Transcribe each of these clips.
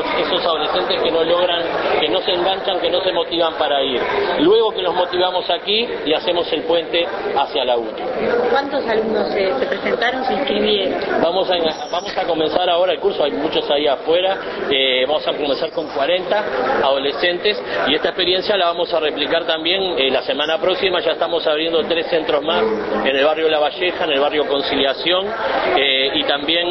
esos adolescentes que no logran, que no se enganchan, que no se motivan para ir. Luego que los motivamos aquí y hacemos el puente hacia la UTU. ¿Cuántos alumnos se presentaron, se inscribieron? Vamos a comenzar ahora el curso, hay muchos ahí afuera, vamos a comenzar con 40 adolescentes y esta experiencia la vamos a replicar también la semana próxima. Ya estamos abriendo 3 centros más en el barrio La Valleja, en el barrio Conciliación y también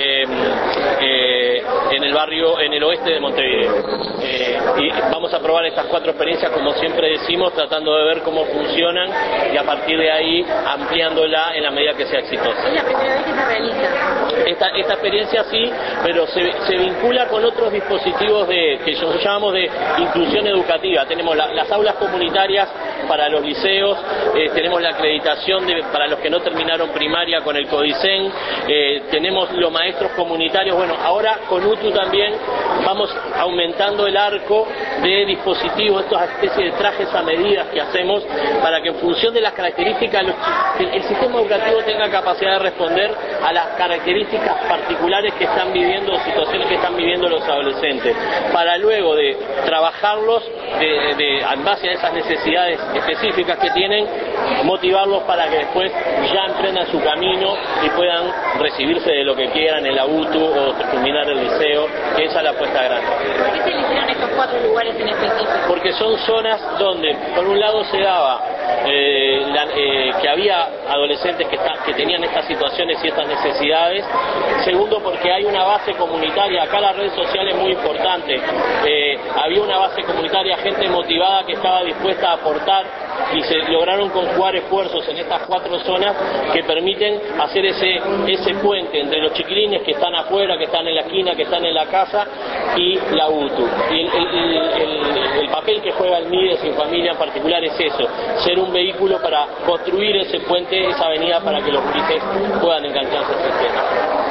en el oeste de Montevideo. Y vamos a probar estas 4 experiencias, como siempre decimos, tratando de ver cómo funcionan y a partir de ahí ampliándola en la medida que sea exitosa. ¿Es la primera vez que se realiza? Esta experiencia sí, pero se vincula con otros dispositivos que nosotros llamamos de inclusión educativa. Tenemos las aulas comunitarias para los liceos, tenemos la acreditación para los que no terminaron primaria con el Codicen, tenemos los maestros comunitarios. Bueno, ahora con UTU también vamos aumentando el arco de dispositivos, estas especies de trajes a medida que hacemos para que en función de las características el sistema educativo tenga capacidad de responder a las características particulares que están viviendo, situaciones que están viviendo los adolescentes, para luego de trabajarlos en base a esas necesidades específicas que tienen, motivarlos para que después ya emprendan su camino y puedan recibirse de lo que quieran en la UTU o terminar el liceo, que esa es la apuesta grande. ¿Por qué se eligieron estos 4 lugares en específico? Porque son zonas donde, por un lado, se daba que había adolescentes que tenían estas situaciones y estas necesidades. Segundo, porque hay una base comunitaria. Acá la red social es muy importante. Había una base comunitaria, gente motivada que estaba dispuesta a aportar y se lograron conjugar esfuerzos en estas 4 zonas que permiten hacer ese puente entre los chiquilines que están afuera, que están en la esquina, que están en la casa y la UTU. Y el papel que juega el MIDES Sin Familia en particular es eso, ser un vehículo para construir ese puente, esa avenida para que los gurises puedan engancharse al sistema.